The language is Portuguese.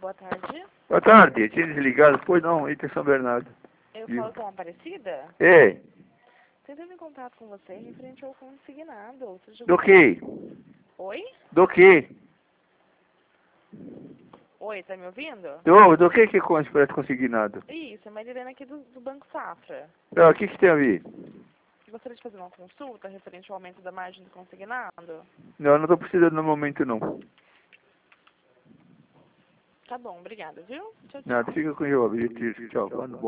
boa tarde. Boa tarde, tinha desligado, pois não, aí tem São Bernardo. Eu Viu? falo com a Aparecida. É, Tentando em contato com você referente ao consignado. Seja do que? Oi? Do que? Oi, tá me ouvindo? Do que parece consignado? Isso, é Marilena aqui do Banco Safra. Não, o que tem a ver? Gostaria de fazer uma consulta referente ao aumento da margem do consignado? Não, eu não tô precisando no momento não. Tá bom, obrigada, viu? Tchau, tchau. Nada, fica com o objetivo. Tchau.